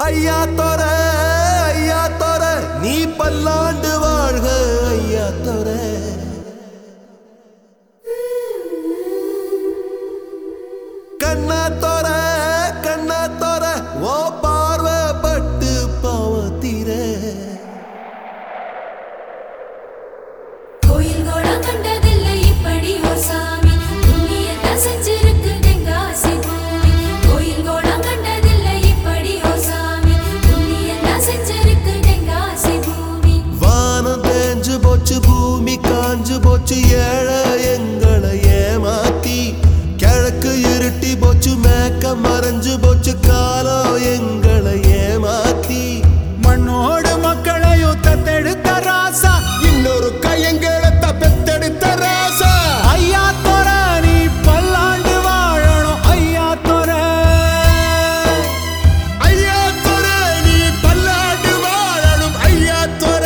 ஐயா தோர நீ பல்லாண்டு வாழ்க ஐயா தோர கண்ணா தோர ஓ பார்வப்பட்டு பாவத்தீர கோயில் கோட கண்டதில்லை இப்படி ஒரு சாமி புண்ணியத்தை செஞ்சிருக்கு தெங்காசி பூமி கோயில் கோட கண்டதில்லை இப்படி ஒரு சாமி புண்ணியத்தை செஞ்சிருக்கு தெங்காசி பூமி வானம் தேஞ்சு போச்சு பூமி காஞ்சு போச்சு ஏழை எங்களை ஏமாத்தி கிழக்கு இருட்டி போச்சு மேக்க மறைஞ்சு போச்சு காலம் எங்களை ஏமாத்தி மண்ணோடு மக்களையும் தத்தெடுத்த ராசா இன்னொரு கையங்களை பெத்தெடுத்த ராசா ஐயா தோர நீ பல்லாண்டு வாழணும் ஐயா தோர ஐயா தோர நீ பல்லாண்டு வாழணும் ஐயா தோர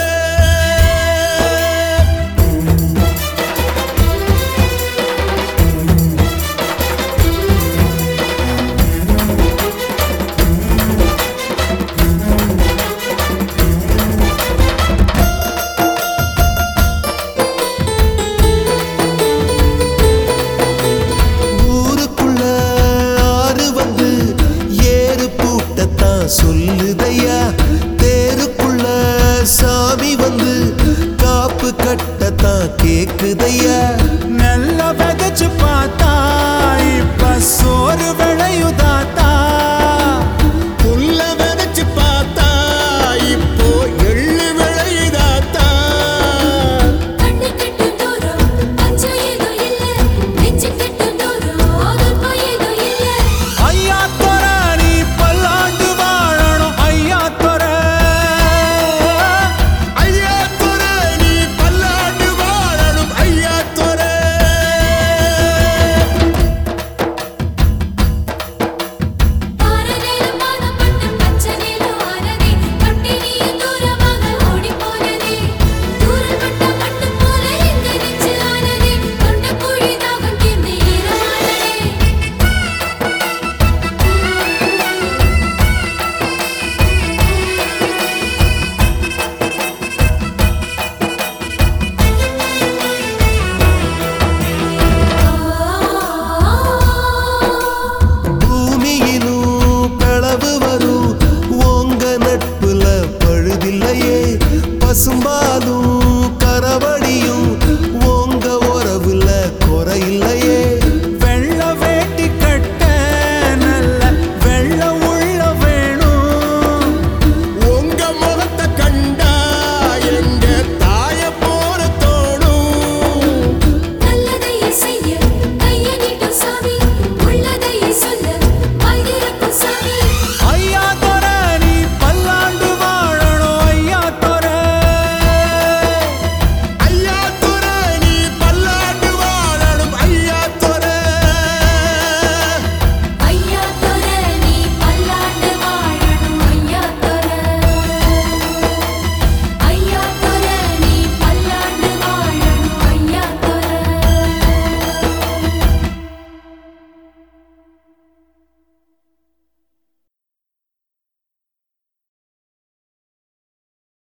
ஊருக்குள்ள ஆறு வந்து ஏறு பூட்டத்தான் சொல்லுதையா தேருக்குள்ள சாமி வந்து காப்பு கட்டத்தான் கேக்குதையா நல்ல விதைச்சு பார்த்தா இப்ப